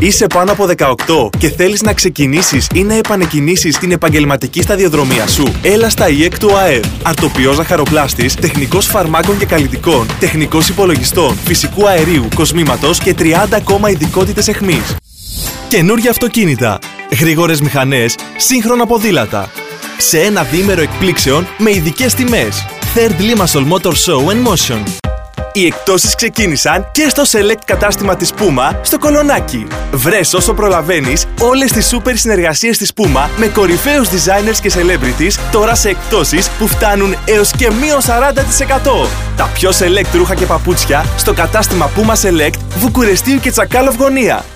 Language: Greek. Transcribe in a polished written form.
Είσαι πάνω από 18 και θέλεις να ξεκινήσεις ή να επανεκκινήσεις την επαγγελματική σταδιοδρομία σου? Έλα στα ΙΕΚ του ΑΕΔ. Αρτοποιός ζαχαροπλάστης, τεχνικός φαρμάκων και καλλιτικών, τεχνικός υπολογιστών, φυσικού αερίου, κοσμήματος και 30 ακόμα ειδικότητες αιχμής. Καινούργια αυτοκίνητα, γρήγορες μηχανές, σύγχρονα ποδήλατα. Σε ένα διήμερο εκπλήξεων με ειδικές τιμές. Third Limassol Motor Show and Motion. Οι εκτόσεις ξεκίνησαν και στο Select κατάστημα της Puma στο Κολονάκι. Βρες όσο προλαβαίνεις όλες τις σούπερ συνεργασίες της Puma με κορυφαίους designers και celebrities τώρα σε εκτόσεις που φτάνουν έως και μείον 40%. Τα πιο Select ρούχα και παπούτσια στο κατάστημα Puma Select Βουκουρεστίου και Τσακάλοβ Γωνία.